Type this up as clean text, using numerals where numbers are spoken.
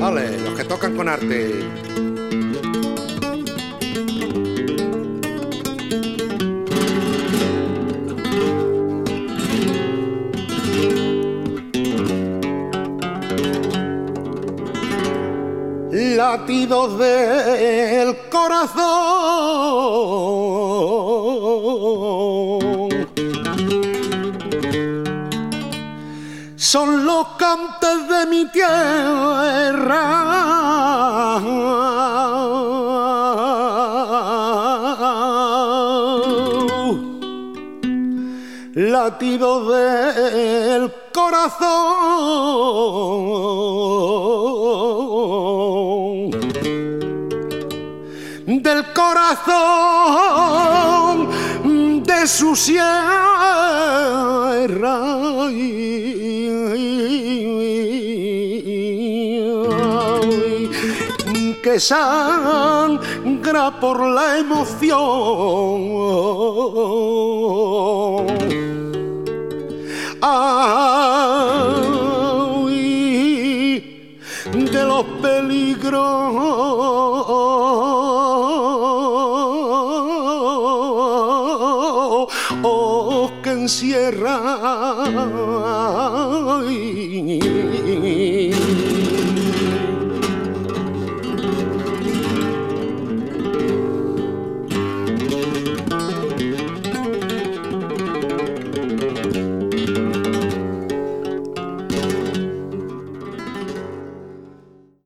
Vale, los que tocan con arte. Latidos del corazón son los cantes de mi tierra, latidos del corazón, del corazón de su sierra, que sangra por la emoción. Ay, de los peligros que encierra